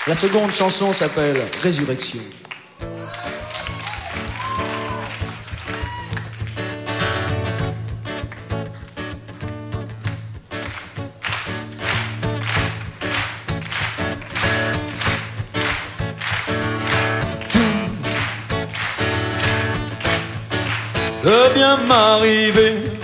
La seconde chanson s'appelle Résurrection. Peut bien m'arriver